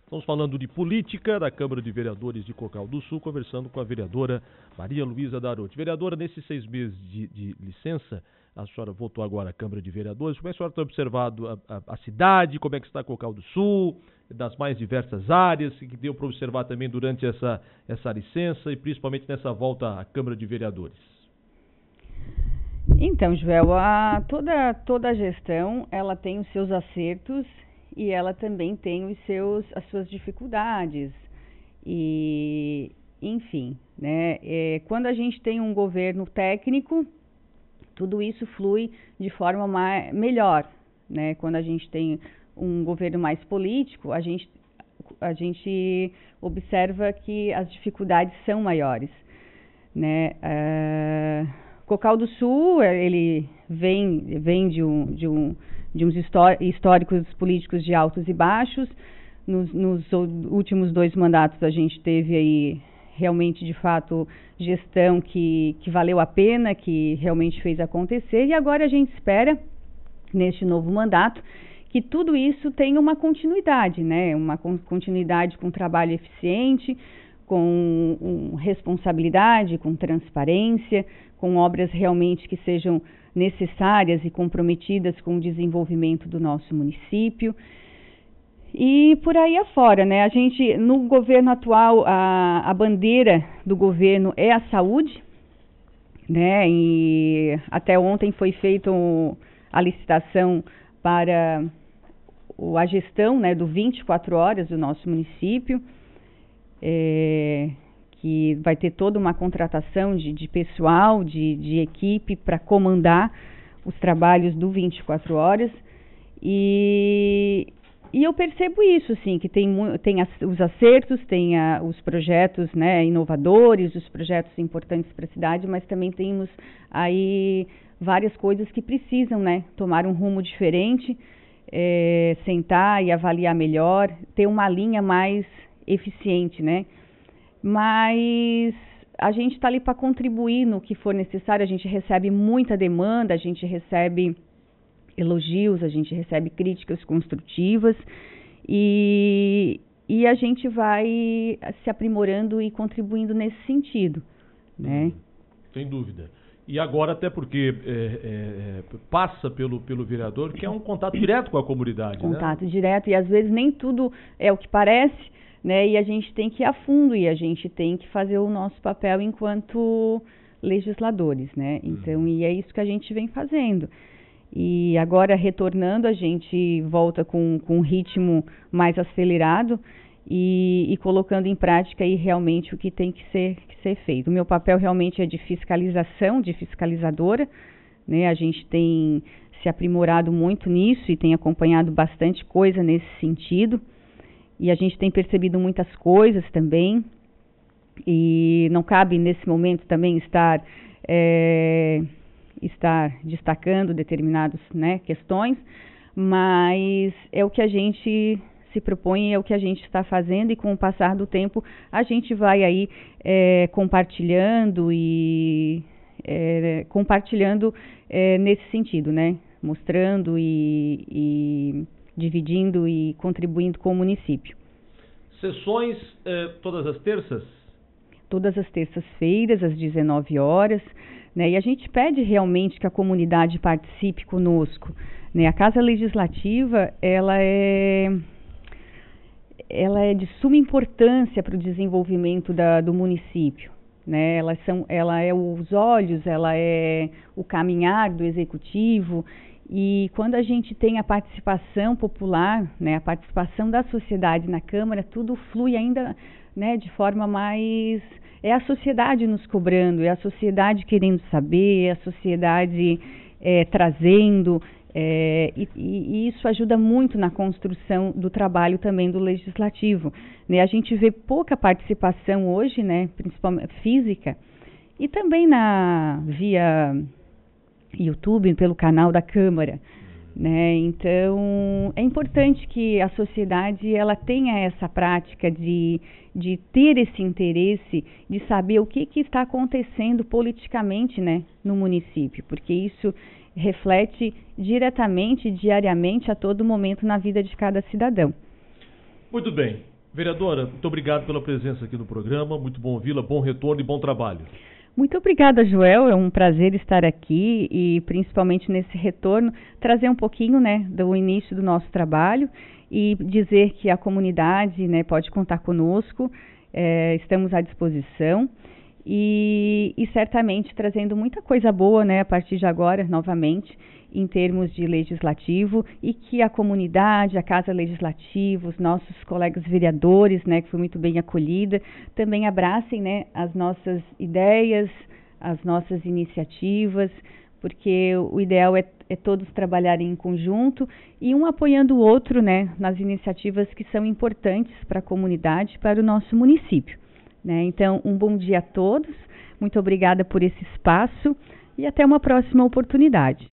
Estamos falando de política da Câmara de Vereadores de Cocal do Sul, conversando com a vereadora Maria Luísa Darotti. Vereadora, nesses 6 meses de licença, a senhora voltou agora à Câmara de Vereadores. Como é que a senhora tem observado a cidade? Como é que está Cocal do Sul? Das mais diversas áreas, que deu para observar também durante essa licença e principalmente nessa volta à Câmara de Vereadores? Então, Joel, toda a gestão, ela tem os seus acertos e ela também tem as suas dificuldades. E, enfim, né? Quando a gente tem um governo técnico, tudo isso flui de forma melhor, né? Quando a gente tem um governo mais político, a gente observa que as dificuldades são maiores, né? Cocal do Sul, ele vem de uns históricos políticos de altos e baixos. Nos últimos 2 mandatos a gente teve aí realmente, de fato, gestão que valeu a pena, que realmente fez acontecer, e agora a gente espera, neste novo mandato, que tudo isso tenha uma continuidade, né? Uma continuidade com trabalho eficiente, com responsabilidade, com transparência, com obras realmente que sejam necessárias e comprometidas com o desenvolvimento do nosso município. E por aí afora, né? A gente, no governo atual, a bandeira do governo é a saúde, né? E até ontem foi feita a licitação para a gestão, né, do 24 horas do nosso município, que vai ter toda uma contratação de pessoal, de equipe para comandar os trabalhos do 24 horas. E eu percebo isso, sim, que tem os acertos, tem os projetos, né, inovadores, os projetos importantes para a cidade, mas também temos aí várias coisas que precisam, né, tomar um rumo diferente, sentar e avaliar melhor, ter uma linha mais eficiente, né? Mas a gente está ali para contribuir no que for necessário. A gente recebe muita demanda, a gente recebe elogios, a gente recebe críticas construtivas e a gente vai se aprimorando e contribuindo nesse sentido, né? Sem dúvida. E agora até porque passa pelo vereador, que é um contato direto com a comunidade, contato, né? Direto, e às vezes nem tudo é o que parece, né? E a gente tem que ir a fundo e a gente tem que fazer o nosso papel enquanto legisladores, né? Então, e é isso que a gente vem fazendo. E agora, retornando, a gente volta com um ritmo mais acelerado e colocando em prática aí realmente o que tem que ser feito. O meu papel realmente é de fiscalização, de fiscalizadora, né? A gente tem se aprimorado muito nisso e tem acompanhado bastante coisa nesse sentido. E a gente tem percebido muitas coisas também. E não cabe nesse momento também estar destacando determinadas, né, questões, mas é o que a gente se propõe, é o que a gente está fazendo, e com o passar do tempo a gente vai aí compartilhando nesse sentido, né, mostrando e dividindo e contribuindo com o município. Sessões todas as terças? Todas as terças-feiras, às 19 horas, né? E a gente pede realmente que a comunidade participe conosco, né? A Casa Legislativa, ela é de suma importância para o desenvolvimento do município, né? Ela é os olhos, ela é o caminhar do executivo. E quando a gente tem a participação popular, né, a participação da sociedade na Câmara, tudo flui ainda, né, de forma mais... É a sociedade nos cobrando, é a sociedade querendo saber, é a sociedade trazendo, e isso ajuda muito na construção do trabalho também do Legislativo, né? A gente vê pouca participação hoje, né, principalmente física, e também via YouTube, pelo canal da Câmara, né? Então, é importante que a sociedade ela tenha essa prática de ter esse interesse, de saber o que está acontecendo politicamente, né, no município, porque isso reflete diretamente, diariamente, a todo momento na vida de cada cidadão. Muito bem. Vereadora, muito obrigado pela presença aqui no programa, muito bom ouvi-la, bom retorno e bom trabalho. Muito obrigada, Joel, é um prazer estar aqui e principalmente nesse retorno, trazer um pouquinho, né, do início do nosso trabalho e dizer que a comunidade, né, pode contar conosco, estamos à disposição e certamente trazendo muita coisa boa, né, a partir de agora, novamente, em termos de legislativo, e que a comunidade, a Casa Legislativa, os nossos colegas vereadores, né, que foi muito bem acolhida, também abracem, né, as nossas ideias, as nossas iniciativas, porque o ideal é todos trabalharem em conjunto e um apoiando o outro, né, nas iniciativas que são importantes para a comunidade, para o nosso município, né? Então, um bom dia a todos, muito obrigada por esse espaço e até uma próxima oportunidade.